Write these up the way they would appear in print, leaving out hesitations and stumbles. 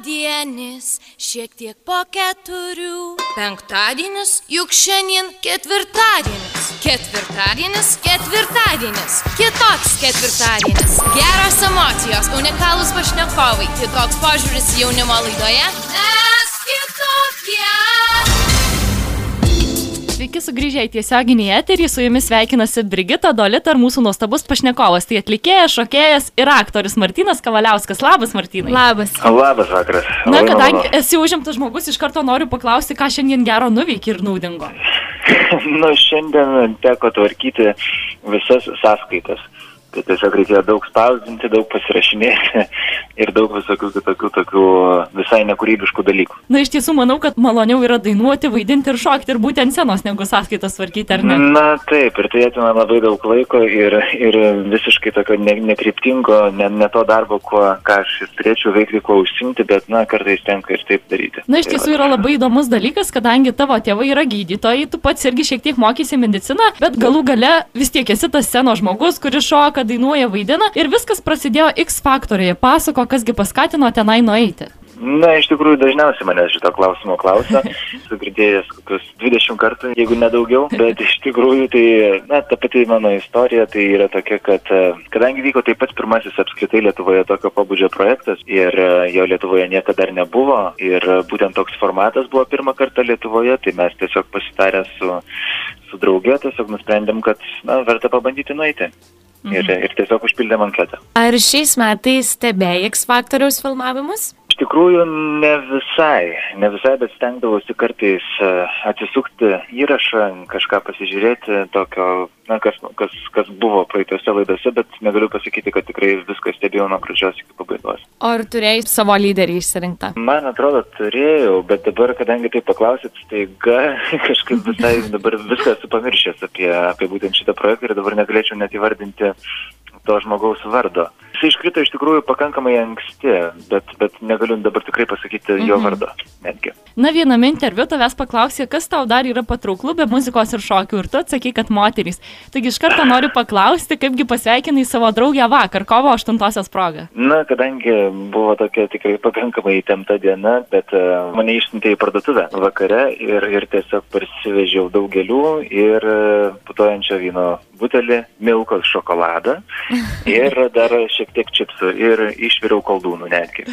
Pirmadienis, šiek tiek po 4. Penktadienis, juk šiandien ketvirtadienis. Ketvirtadienis, kitoks ketvirtadienis. Geros emocijos, unikalūs pašnekovai, kitoks požiūris jaunimo laidoje. Mes kitokie. Sveiki sugrįžę į tiesioginį eterį, su jumis sveikinasi Brigita, Dolita ir mūsų nuostabus pašnekovas. Tai atlikėjas, šokėjas ir aktorius Martynas Kavaliauskas. Labas, Martynai. Labas. Labas vakaras. Na, kadangi esi užimtas žmogus, iš karto noriu paklausti, ką šiandien gero nuveiki ir naudingo. Šiandien teko tvarkyti visas sąskaitas. Tai tiesiog reikėjo daug spausdinti, daug pasirašinėti ir daug visokių kitokių tokių visai nekūrybiškų dalykų. Na, iš tiesų, manau, kad maloniau yra dainuoti, vaidinti ir šokti ir būti ant scenos, negu sąskaitas tvarkyti, ar ne? Na, taip, ir tai atima labai daug laiko ir visiškai tokio nekryptingo, ne to darbo, ką aš turėčiau veikti, kuo užsimti, bet, kartais tenka ir taip daryti. Na, iš tiesų yra labai įdomus dalykas, kadangi tavo tėvai yra gydytojai, tu pats irgi šiek tiek mokysi mediciną, bet galų gale vis tiek esi tas scenos žmogus, kuris šoka, dainuoja, vaidina ir viskas prasidėjo X Faktoriuje. Pasako, kasgi paskatino tenai nueiti. Na, iš tikrųjų, dažniausiai manęs šito klausimo klausia. Esu girdėjęs kokius 20 kartų, jeigu nedaugiau, bet iš tikrųjų tai, ta pati mano istorija tai yra tokia, kad kadangi vyko taip pat pirmasis apskritai Lietuvoje tokio pobūdžio projektas ir jo Lietuvoje niekada dar nebuvo ir būtent toks formatas buvo pirmą kartą Lietuvoje, tai mes tiesiog pasitarę su drauge tiesiog nusprendėm, kad verta pabandyti nueiti. Ir tiesiog užpildėm anketą. Ar šiais metais stebėjai X Faktoriaus filmavimus? Iš tikrųjų, ne visai, bet stengdavausi kartais atsisukti įrašą, kažką pasižiūrėti, tokio, kas buvo praeitose laidose, bet negaliu pasakyti, kad tikrai viską stebėjau nuo pradžios iki pabaigos. O ar turėjai savo lyderį išsirinktą? Man atrodo, turėjau, bet dabar, kadangi tai paklausit, staiga kažkaip visai dabar viską esu pamiršęs apie būtent šitą projektą ir dabar negalėčiau net įvardinti to žmogaus vardo. Jis iškrito iš tikrųjų pakankamai anksti, bet negaliu dabar tikrai pasakyti jo vardo netgi. Na, viename interviu tavęs paklausė, kas tau dar yra patrauklu be muzikos ir šokių, ir tu atsakai, kad moterys. Taigi iš karto noriu paklausti, kaipgi pasveikinai savo draugę vakar, kovo 8-osios proga. Na, kadangi buvo tokia tikrai pakankamai įtempta diena, bet mane išsiuntė į parduotuvę vakare ir tiesiog parsivežiau daug gėlių ir putojančio vyno butelį, milkos šokoladą ir dar šiek tiek čipsų ir išviriau koldūnų netgi.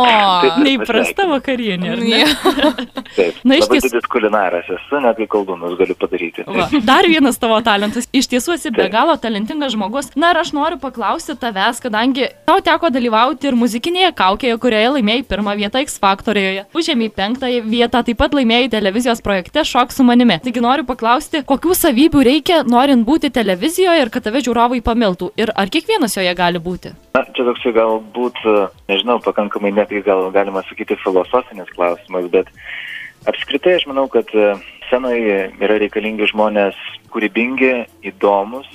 Neįprasta vakarienė, ar ne? Taip, labai didis kulinaras esu, netgi koldūnus galiu padaryti. Dar vienas tavo talentas. Iš tiesų esi be galo talentingas žmogus. Na ir aš noriu paklausti tavęs, kadangi tau teko dalyvauti ir muzikinėje kaukėje, kurioje laimėjai 1 vietą X Faktorijoje. Užėmei 5 vietą, taip pat laimėjai televizijos projekte Šok su manimi. Taigi noriu paklausti, kokių savybių reikia, norint būti televizijoje ir kad tave žiūrovai pamiltų. Ir ar kiekvienas joje gali būti? Na, čia toksai galbūt, nežinau, pakankamai netgi galima sakyti filosofinis klausimas, bet apskritai aš manau, kad scenoje yra reikalingi žmonės kūrybingi, įdomus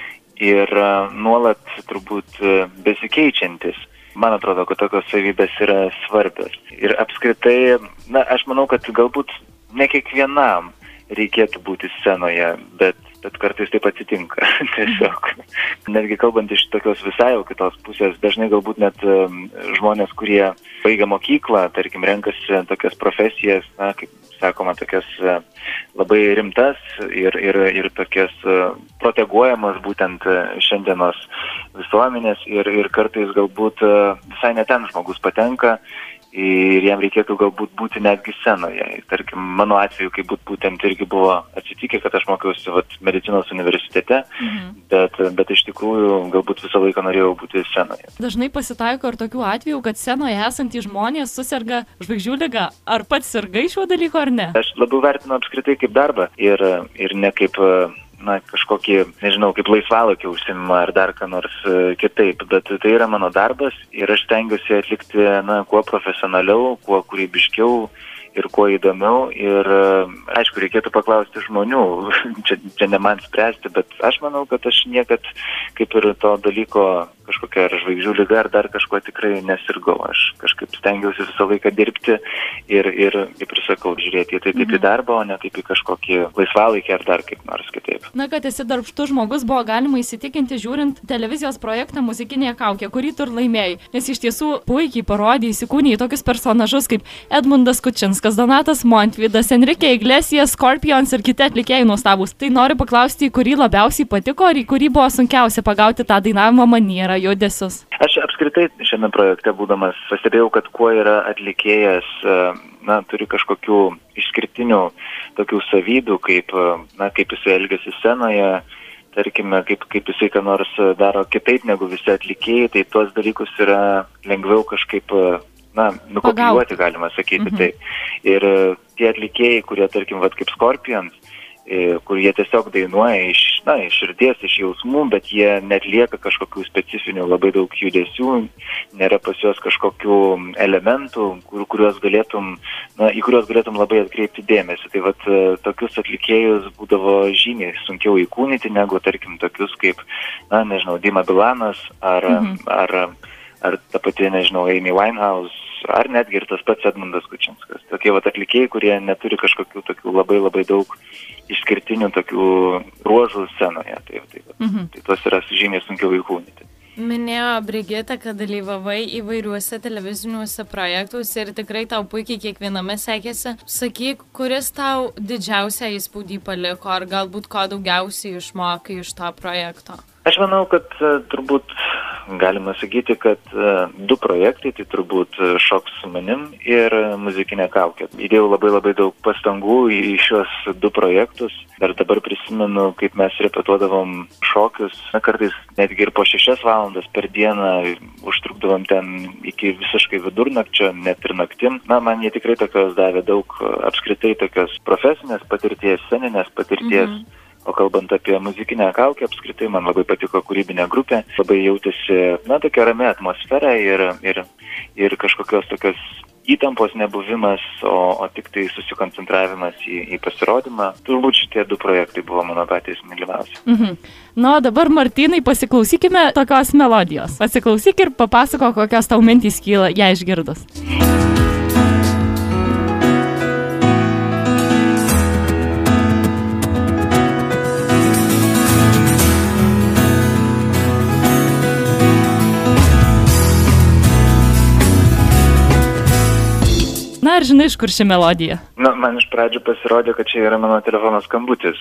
ir nuolat turbūt besikeičiantis. Man atrodo, kad tokios savybės yra svarbios. Ir apskritai, aš manau, kad galbūt ne kiekvienam reikėtų būti scenoje, bet kartais taip atsitinka. Tiesiog. Netgi kalbant iš tokios visai jau kitos pusės, dažnai galbūt net žmonės, kurie baigia mokyklą, tarkim, renkasi tokias profesijas, kaip sakoma, tokias labai rimtas ir tokias proteguojamas būtent šiandienos visuomenės ir kartais galbūt visai ne ten žmogus patenka ir jam reikėtų galbūt būti netgi scenoje. Tarkim, mano atveju, kai būtent irgi buvo atsitikę, kad aš mokiausi medicinos universitete, bet iš tikrųjų galbūt visą laiką norėjau būti scenoje. Dažnai pasitaiko ir tokių atvejų, kad scenoje esantys žmonės suserga žvaigždžių ligą. Ar pats sirgai šiuo dalyku ar ne? Aš labiau vertinu apskritai kaip darbą ir ne kaip kažkokį, nežinau, kaip laisvalaikio užsiėmimą ar dar ką nors kitaip, bet tai yra mano darbas ir aš stengiuosi atlikti kuo profesionaliau, kuo kūrybiškiau ir kuo įdomiau. Ir aišku, reikėtų paklausti žmonių, čia ne man spręsti, bet aš manau, kad aš niekad kaip ir to dalyko kažkokia ar žvaigždžių liga ar dar kažko tikrai nesirgau. Aš kažkaip stengiausi visą laiką dirbti ir kaip ir sakau, žiūrėti į tai kaip į darbą, o ne kaip į kažkokį laisvalaikį ar dar kaip nors kitaip. Na, kad esi darbštus žmogus, buvo galima įsitikinti žiūrint televizijos projektą Muzikinė kaukė, kurį tu ir laimėjai. Nes iš tiesų puikiai parodė įsikūnį į tokius personažus kaip Edmundas Kučinskas, Donatas Montvydas, Enrique Iglesias, Scorpions ir kiti atlikėjai nuostabūs. Tai noriu paklausti, į kurį labiausiai patiko ir į kurį buvo sunkiausia pagauti tą dainavimo manierą, judesius. Aš apskritai šiame projekte būdamas pastebėjau, kad kuo yra atlikėjas, turi kažkokių išskirtinių tokių savybių, kaip jisai elgiasi scenoje, tarkime, kaip jisai ką nors daro kitaip negu visi atlikėjai, tai tuos dalykus yra lengviau kažkaip, nukopijuoti, galima sakyti. Taip. Ir tie atlikėjai, kurie, tarkim, kaip Scorpions, kur jie tiesiog dainuoja iš širdies, iš jausmų, bet jie netlieka kažkokių specifinių labai daug judesių, nėra pas juos kažkokių elementų, į kuriuos galėtum labai atkreipti dėmesį. Tai tokius atlikėjus būdavo žymiai sunkiau įkūnyti negu, tarkim, tokius kaip, Dima Bilanas ar ta pati, Amy Winehouse, ar netgi ir tas pats Edmundas Kučinskas. Tokie atlikėjai, kurie neturi kažkokių tokių labai labai daug išskirtinių tokių ruožų scenoje. Tai tuos yra žymiai sunkiau įkūnyti. Minėjo Brigita, kad dalyvavai įvairiuose televiziniuose projektuose ir tikrai tau puikiai kiekviename sekėsi. Sakyk, kuris tau didžiausią įspūdį paliko, ar galbūt ko daugiausiai išmokai iš to projekto? Aš manau, kad turbūt galima sakyti, kad 2 projektai, tai turbūt Šok su manim ir Muzikinė kaukė. Įdėjau labai labai daug pastangų į šios 2 projektus. Dar dabar prisimenu, kaip mes repetuodavom šokius, kartais netgi ir po 6 valandas per dieną, užtrukdavom ten iki visiškai vidurnakčio, net ir naktim. Man jie tikrai tokios davė daug apskritai tokios profesinės patirties, sceninės patirties. O kalbant apie Muzikinę kaukę, apskritai man labai patiko kūrybinė grupė, labai jautėsi, tokia rami atmosfera ir kažkokios tokios įtampos nebuvimas, o tik tai susikoncentravimas į pasirodymą. Turbūt šitie 2 projektai buvo mano patys mylimiausi. O dabar, Martynai, pasiklausykime tokios melodijos. Pasiklausyk ir papasako, kokios tau mintys kyla ją išgirdus. Ar žinai, iš kur ši melodija? Man iš pradžių pasirodė, kad čia yra mano telefono skambutis,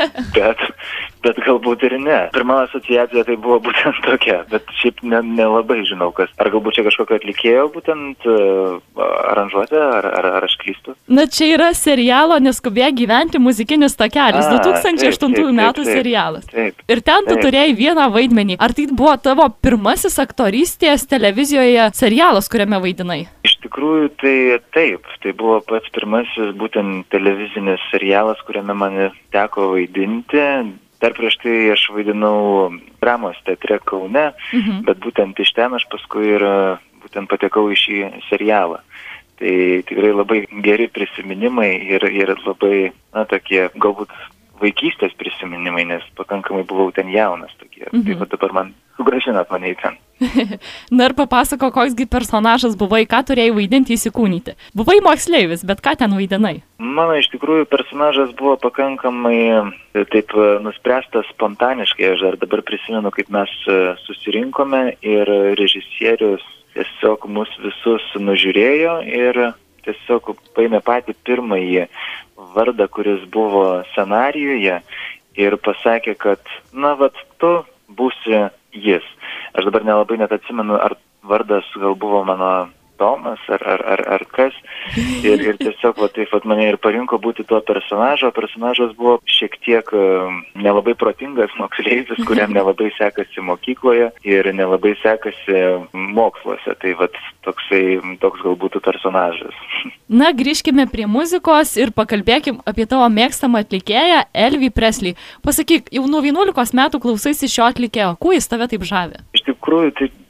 bet galbūt ir ne. Pirma asociacija tai buvo būtent tokia, bet šiaip nelabai žinau kas. Ar galbūt čia kažkokio atlikėjo būtent aranžuotė, ar aš klystu? Čia yra serialo Neskubėk gyventi muzikinis takelis, 2008 metų serialas. Taip. Ir ten tu turėjai vieną vaidmenį. Ar tai buvo tavo pirmasis aktorystės televizijoje serialas, kuriame vaidinai? Iš tikrųjų, tai taip. Tai buvo pats pirmasis būtent televizinis serialas, kuriame man teko vaidinti. Dar prieš tai aš vaidinau dramos teatre Kaune, bet būtent iš ten aš paskui ir būtent patekau į šį serialą. Tai tikrai labai geri prisiminimai ir labai, tokie galbūt vaikystės prisiminimai, nes pakankamai buvau ten jaunas tokie. Tai dabar man sugrąžinat mane į ten. Ir papasako, koksgi personažas buvai, ką turėjai vaidinti įsikūnyti. Buvai moksleivis, bet ką ten vaidinai? Mano iš tikrųjų personažas buvo pakankamai taip nuspręstas spontaniškai. Aš dar dabar prisimenu, kaip mes susirinkome ir režisierius tiesiog mus visus nužiūrėjo ir tiesiog paėmė patį pirmąjį vardą, kuris buvo scenarijuje ir pasakė, kad tu būsi jis. Aš dabar nelabai net atsimenu, ar vardas gal buvo mano Tomas ar kas. Ir tiesiog mane ir parinko būti tuo personažo. Personažas buvo šiek tiek nelabai protingas moksleivis, kuriam nelabai sekasi mokykloje ir nelabai sekasi moksluose. Tai toks gal būtų personažas. Grįžkime prie muzikos ir pakalbėkim apie tavo mėgstamą atlikėją Elvį Presley. Pasakyk, jau nuo 11 metų klausaisi šio atlikėjo. Kuo jis tave taip žavi? Iš tikrųjų, tai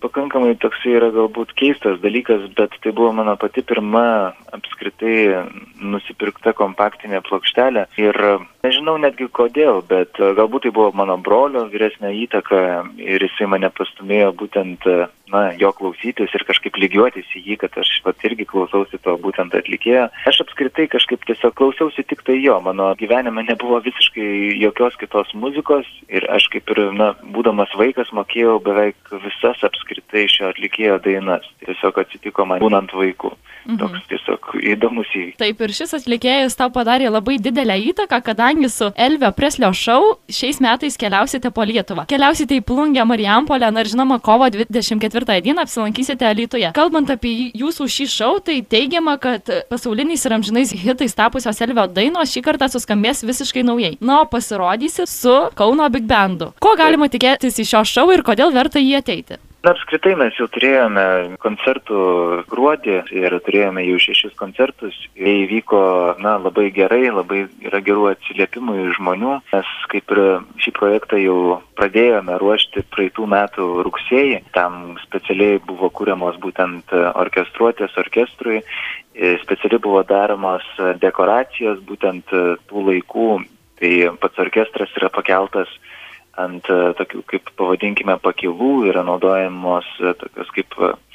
pakankamai toksai yra galbūt keistas dalykas, bet tai buvo mano pati pirma apskritai nusipirkta kompaktinė plokštelė ir nežinau netgi kodėl, bet galbūt tai buvo mano brolio vyresnė įtaka ir jisai mane pastumėjo būtent jo klausytis ir kažkaip lygiuotis į jį, kad aš irgi klausausi to būtent atlikėjo. Aš apskritai kažkaip tiesiog klausiausi tik tai jo, mano gyvenime nebuvo visiškai jokios kitos muzikos ir aš kaip ir, būdamas vaikas mokėjau beveik visas apskritai šio atlikėjo dainas. Tiesiog atsitiko man būnant vaiku. Toks tiesiog įdomus įvykis. Taip, ir šis atlikėjas tau padarė labai didelę įtaką, kadangi su Elvio Preslio šou šiais metais keliausite po Lietuvą. Keliausite į Plungę, Marijampolę, ir žinoma, kovo 24 dieną apsilankysite Alytuje. Kalbant apie jūsų šį šou, tai teigiama, kad pasauliniais ir amžinais hitais tapusios Elvio dainos šį kartą suskambės visiškai naujai. O pasirodysi su Kauno Big Bandu. Ko galima tikėtis iš šio šou ir kodėl verta jį ateiti? Apskritai mes jau turėjome koncertų gruodį ir turėjome jau 6 koncertus. Jie įvyko labai gerai, labai yra gerų atsiliepimų iš žmonių. Mes kaip ir šį projektą jau pradėjome ruošti praeitų metų rugsėjį. Tam specialiai buvo kuriamos būtent orkestruotės orkestrui. Specialiai buvo daromos dekoracijos būtent tų laikų. Tai pats orkestras yra pakeltas ant tokių, kaip pavadinkime, pakilų, yra naudojamos tokios kaip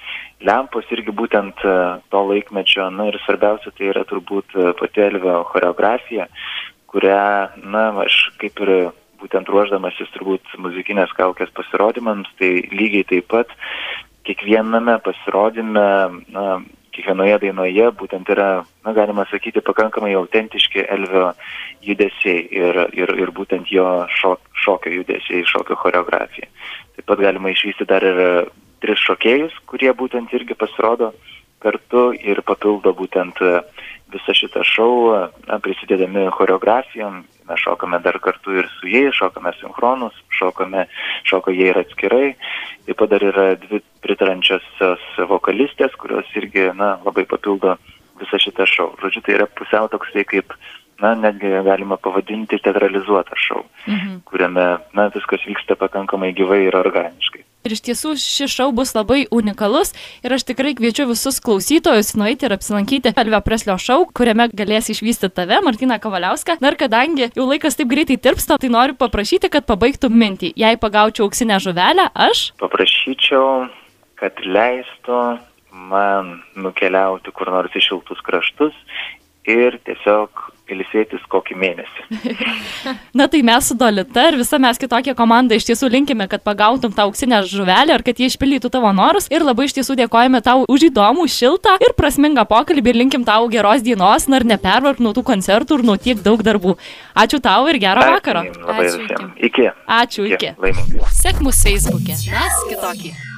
lempos irgi būtent to laikmečio. Ir svarbiausia tai yra turbūt pati Elvio choreografija, kurią, aš kaip ir būtent ruošdamasis turbūt muzikinės kaukės pasirodymams, tai lygiai taip pat kiekviename pasirodyme, kiekvienoje dainoje būtent yra, galima sakyti, pakankamai autentiški Elvio judesiai ir būtent jo šokio judesiai, šokio choreografija. Taip pat galima išvysti dar ir 3 šokėjus, kurie būtent irgi pasirodo kartu ir papildo būtent visą šitą šou, prisidėdami choreografijom. Mes šokame dar kartu ir su jais, šokame sinchronus, šoko jie ir atskirai. Taip pat dar yra 2 pritarančiosios vokalistės, kurios irgi labai papildo visą šitą šou. Žodžiu, tai yra pusiau toksai kaip, netgi galima pavadinti teatralizuotą šou, kuriame viskas vyksta pakankamai gyvai ir organiškai. Ir iš tiesų šis šou bus labai unikalus ir aš tikrai kviečiu visus klausytojus nueiti ir apsilankyti Elvio Preslio šou, kuriame galės išvysti tave, Martyną Kavaliauską. Ir kadangi jau laikas taip greitai tirpsta, tai noriu paprašyti, kad pabaigtum mintį. Jei pagaučiau auksinę žuvelę, aš paprašyčiau, kad leistų man nukeliauti kur nors į šiltus kraštus ir tiesiog ilsėtis kokį mėnesį. Tai mes su Dolita ir visa mes kitokia komanda iš tiesų linkime, kad pagautum tą auksinę žuvelę ir kad jie išpildytų tavo norus. Ir labai iš tiesų dėkojame tau už įdomų, šiltą ir prasmingą pokalbį ir linkim tau geros dienos, ir nepervark nuo tų koncertų ir nuo tiek daug darbų. Ačiū tau ir gero vakaro. Labai visiems. Iki. Ačiū, iki. Laimingai. Sek mus Facebook'e. Mes kitokie.